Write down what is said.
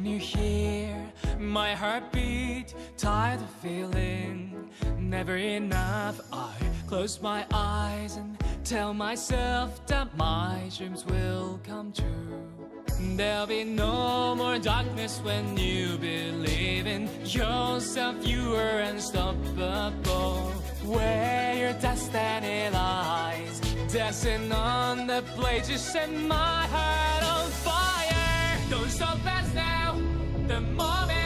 Can you hear my heartbeat? Tired of feeling never enough. I close my eyes and tell myself that my dreams will come true. There'll be no more darkness when you believe in yourself. You are unstoppable. Where your destiny lies, dancing on the blade, you set my heart on fire. Don't stop us now, the moment